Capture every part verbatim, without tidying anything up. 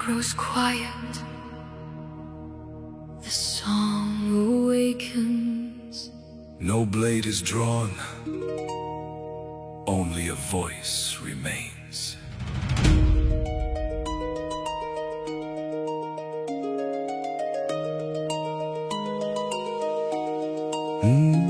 grows quiet, the song awakens. No blade is drawn, only a voice remains. Mm.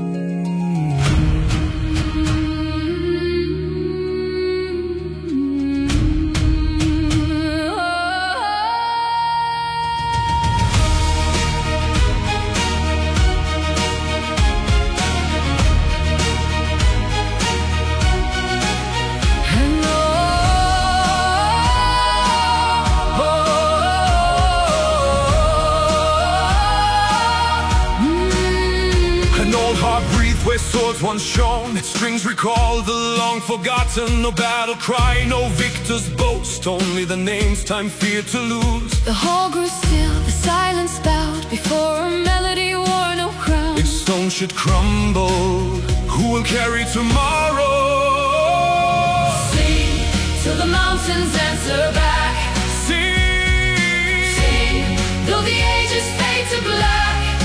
Where swords once shone, strings recall the long forgotten. No battle cry, no victor's boast, only the names time feared to lose. The hall grew still, the silence bowed before a melody wore no crown. If stone should crumble, who will carry tomorrow? Sing till the mountains answer back. Sing, Sing though the ages fade to black.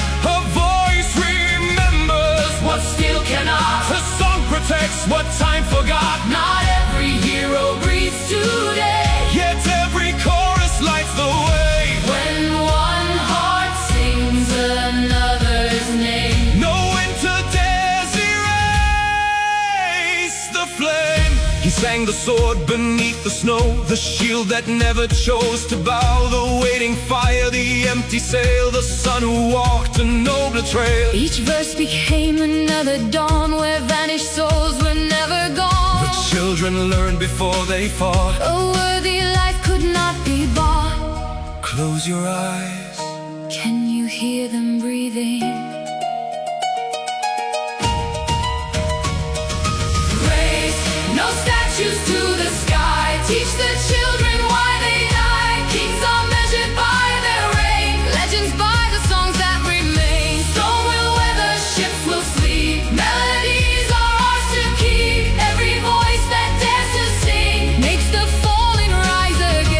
What still cannot. Her song protects what time forgot. Not every hero breathes today, yet every chorus lights the way. When one heart sings another's name, no winter dares erase the flame. He sang the sword beneath the snow, the shield that never chose to bow, the waiting fire, the empty sail, the son who walked a nobler trail. Each verse became another dawn, where vanished souls were never gone. The children learned before they fought. A worthy life could not be bought. Close your eyes. Can you hear them breathing? No statues to the sky, teach the children why they die. Kings are measured by their reign, legends by the songs that remain. Stone will weather, ships will sleep, melodies are ours to keep. Every voice that dares to sing makes the fallen rise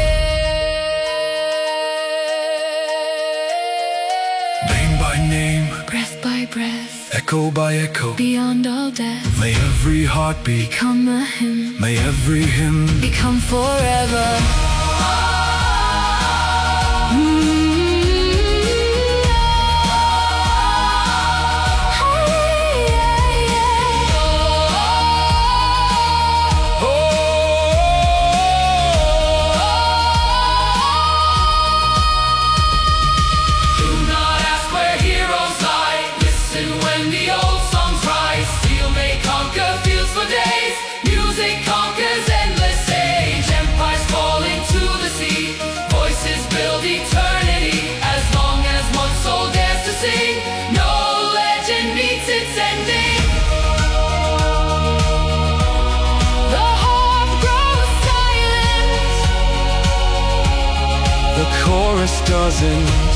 again. Name by name, breath by breath, echo by echo, beyond all death. May every heartbeat become a hymn, may every hymn become forever. chorus doesn't